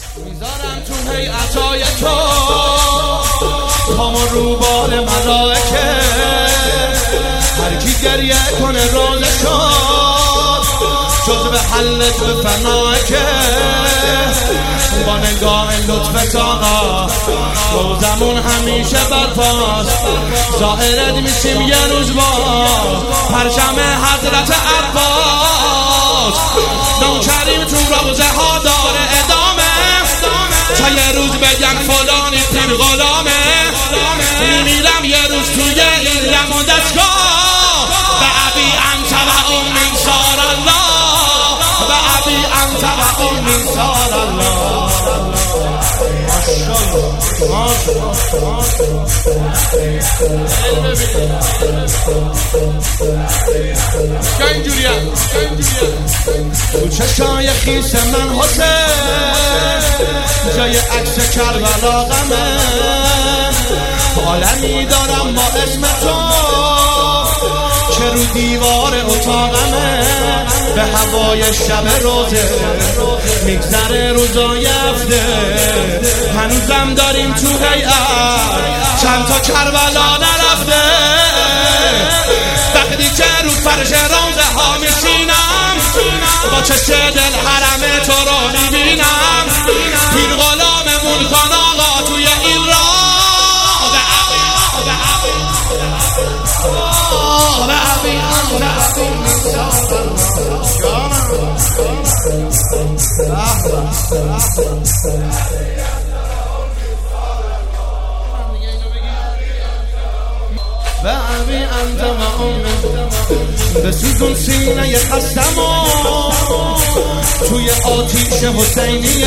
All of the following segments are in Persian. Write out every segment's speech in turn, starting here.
میذارم تو هیئتای تو پامو رو بال ملائکه، هر کی گریه کنه روزشو جز به حلت به فناکه، با نگاه لطفت آقا روزمون همیشه برپاست، ظاهرت میشیم یه روز با پرچم حضرت عباس. نوکریم تو روزه ها داره ادامه، تا یه روز بگن فلانی پیر غلامه. میمیرم یه روز توی این رم و دستگاه، به ابی انت و امی صار الله، به ابی انت و امی صار الله. تو چشای خیس من حسین جای عکس کربلا غمه، عالمی دارم با اسم تو که رو دیوار اتاقمه، به هوای شب روزه میگذره روزای هفته، هنوزم داریم تو هیئت چند تا کربلا نرفته. وقتی که رو فرش روزه ها میشینم با چشم دل حرم تو رو میبینم، پیر غلاممون کن آقا توی این راه، به ابی انت و امی، بسوزون سینه خستمو توی آتیش حسینیه،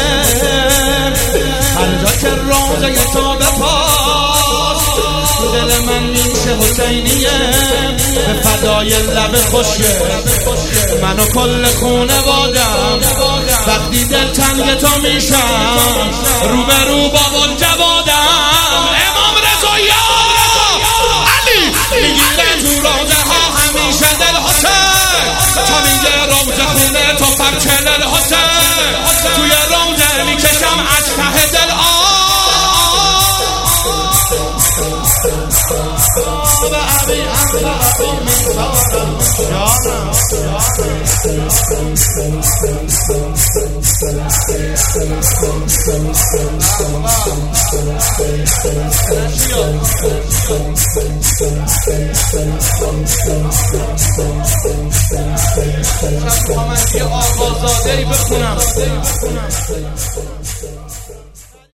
هر جا که روزه تو بپاس دل من میشه حسینیه، به فدای لب خوشه منو کل خونه بادم، وقتی دل تنگ تو میشم روبرو با اون جوادم. امام رضا یا علی میگیره تو روزه ها همیشه دل حسین، تا میگه روزه خونه تو پرچل حسین، توی روزه میکشم از ته دل به ابی انت و امی صار الله. یه آقازاده‌ای بخونم.